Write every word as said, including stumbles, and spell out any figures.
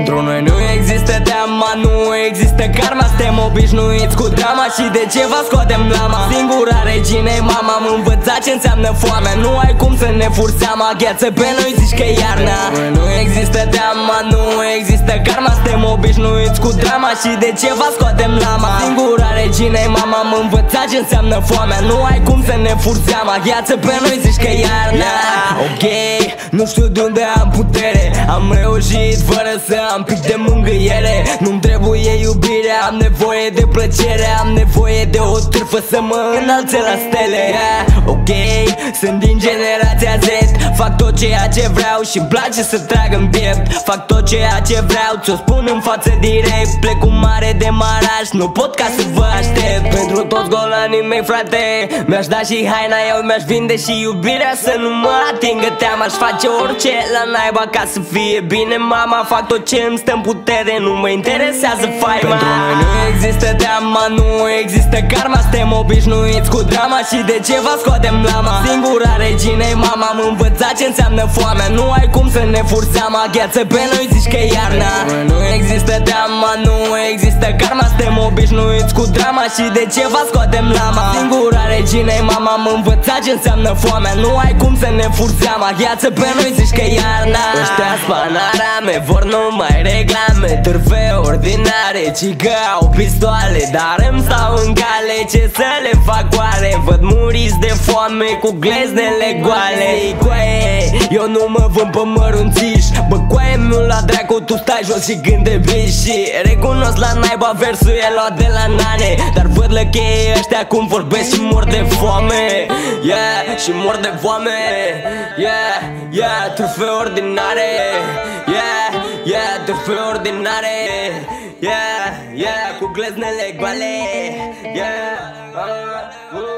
Pentru noi nu există teama, nu există karma. Suntem obișnuiți cu drama și de ce vă scoatem lama? Singura regină-i mama, m-a învățat ce înseamnă foame. Nu ai cum să ne furi seama, gheață pe noi zici că e iarna. Nu există teama, nu există karma. Suntem obișnuiți cu drama și de ce vă scoatem lama? Singura regină-i mama, m-a învățat ce înseamnă foame. Nu ai cum să ne furi seama, gheață pe noi zici că e iarna. Ok, nu știu de unde am putere, am reușit fără să am pic de mângâiere. Nu-mi trebuie iubire, am nevoie de plăcere. Am nevoie de o târfă să mă înalțe la stele. yeah. Ok, sunt din generația Z, fac tot ceea ce vreau și-mi place să trag în piept. Fac tot ceea ce vreau, ți-o spun în față direct. Plec cu mare de maraj, nu pot ca să vă aștept. Pentru toți golanii mei, frate, mi-aș da și haina, eu mi-aș vinde și iubirea. Să nu mă atingă teama, aș face orice la naiba ca să fie bine, mama. Fac tot ce îmi stă în putere, nu mă interesează faima. Pentru noi nu există teama, nu există karma. Suntem obișnuiți cu drama și de ce vă scoatem lama? Singura regină-i mama, m-a învățat ce înseamnă foame. Nu ai cum să ne furi seama, gheață pe noi zici că e iarna. Nu există teama, nu există karma. Suntem obișnuiți cu drama și de ce vă scoatem lama? Singura regină-i mama, m-a învățat ce înseamnă foame. Nu ai cum să ne furi seama, gheață pe noi zici că e iarna. Ăștia spanarame, vor numai reclame, târfe ordinare, cică au pistoale, dar îmi stau în cale. Ce să le fac oare? Văd muriți de foame cu gleznele goale. Coaie, eu nu mă vând pe mărunțiși. Bă, coaie, mi-u la dracu, tu stai jos și gânde bici. Și recunosc la naiba, versul e luat de la nane, dar văd la cheie ăștia cum vorbesc și mor de foame. Yeah, și mor de foame. Yeah, yeah, târfe ordinare. Yeah, yeah, târfe ordinare. Yeah, yeah, cu gleznele goale. Yeah, uh, uh.